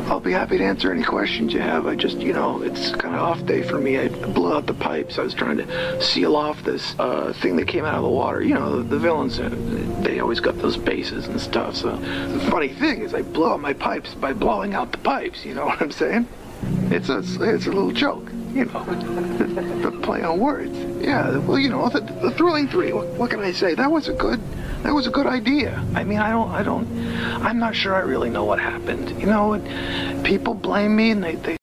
I'll be happy to answer any questions you have. I just, it's kind of off day for me. I blew out the pipes. I was trying to seal off this thing that came out of the water. The villains, they always got those bases and stuff. So the funny thing is I blow out my pipes by blowing out the pipes. You know what I'm saying? It's a little joke. The play on words. Yeah, well, the Thrilling Three. What can I say? That was a good idea. I mean, I'm not sure I really know what happened. People blame me and they